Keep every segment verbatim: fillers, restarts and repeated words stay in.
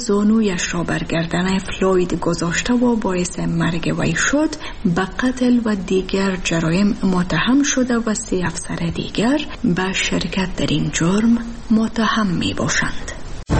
زانویش را بر گردن فلوید گذاشته و باعث مرگ وی شد، به قتل و دیگر جرایم متهم شده و سه افسر دیگر به شرکت در این جرم متهم می باشند.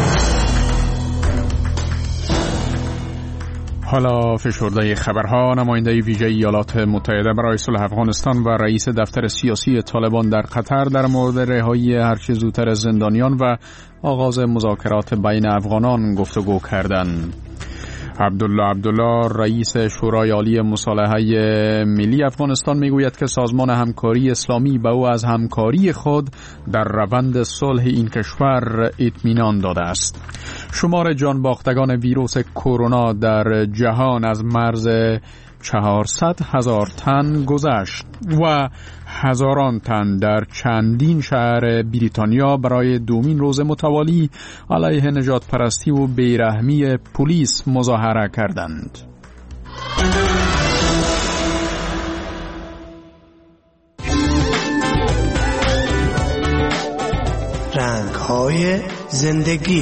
حالا فشرده خبرها. نماینده ویژه ایالات متحده برای صلح افغانستان و رئیس دفتر سیاسی طالبان در قطر در مورد رهایی هرچه زودتر زندانیان و آغاز مذاکرات بین افغانان گفتگو کردند. عبدالله عبدالله رئیس شورای عالی مصالحه ملی افغانستان میگوید که سازمان همکاری اسلامی به او از همکاری خود در روند صلح این کشور اطمینان داده است. شمار جان باختگان ویروس کرونا در جهان از مرز چهارصد هزار تن گذشت و هزاران تن در چندین شهر بریتانیا برای دومین روز متوالی علیه نجات پرستی و بیرحمی پلیس مظاهره کردند. رنگ‌های زندگی.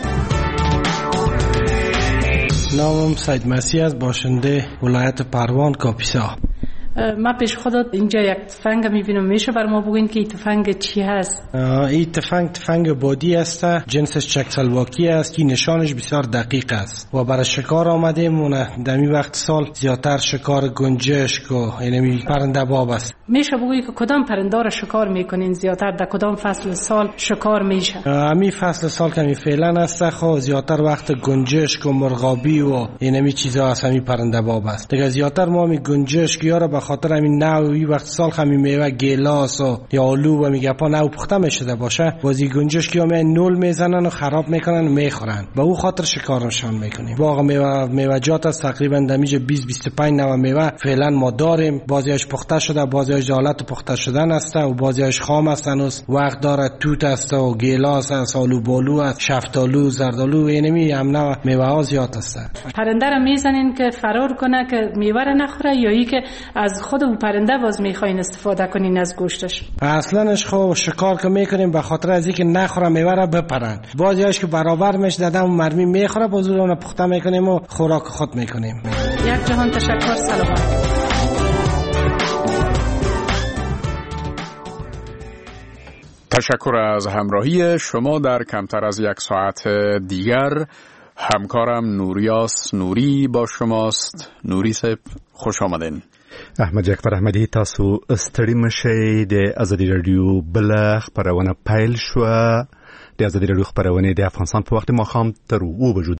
نامم سید مسیح از باشنده ولایت پروان کاپیسا. ما پیش خودت اینجا یک تفنگ میبینم، میشه بر ما بگین که این تفنگ چی هست؟ این تفنگ تفنگ بادی است، جنسش چکسلواکی است، این نشانش بسیار دقیق است و برای شکار آمده مونه. در این وقت سال زیادتر شکار گنجشک و اینمی پرنده باب است. میشه بگویی که کدام پرنده را شکار میکنین زیادتر؟ در کدام فصل سال شکار میشه؟ همین فصل سال که می فعلا است، خو زیادتر وقت گنجشک و مرغابی و اینمی چیزا است، همین پرنده باب است. دیگه زیادتر ما می گنجشک یا به خاطر همین نوعی وقت سال همین میوه گیلاس و یا آلو و میگه پا نو پخته میشده باشه، بازی گنجشکی ها می نول میزنن و خراب میکنن و میخورن، به او خاطر شکارشان میکنیم. واقعا میوه میوه‌جات است تقریبا دمیج بیست بیست و پنج نوع میوه فعلا ما داریم. بعضیاش پخته شده، بعضیاش حالت پخته شدن است و بعضیاش خام است، هنوز وقت داره. توت است و گیلاس است، آلو بالو است، شفتالو، زردالو، اینمی هم نوع میوه ها زیاد است. پرنده را میزنین که فرار کنه که میوه را نخوره، یا ای که از خود اون پرنده باز میخواین استفاده کنین از گوشتش؟ اصلاش خب شکار که میکنیم به خاطر از اینکه نخوره میوه را بپرن. بعضیاش که برابر میش دادم مرمی میخوره، باز اون پخته میکنیم و خوراک خود میکنیم. یک جهان تشکر. سلامت. تشکر از همراهی شما. در کمتر از یک ساعت دیگر همکارم نوریاس نوری با شماست. نوری صاحب خوش آمدین. احمد جعفر احمدی، تاسو ستړي مشئ. د ازادي رادیو بل خبرونه پیل شو. د ازادي رادیو خبرونه د افغانستان په وخت ماښام تر اوه بجو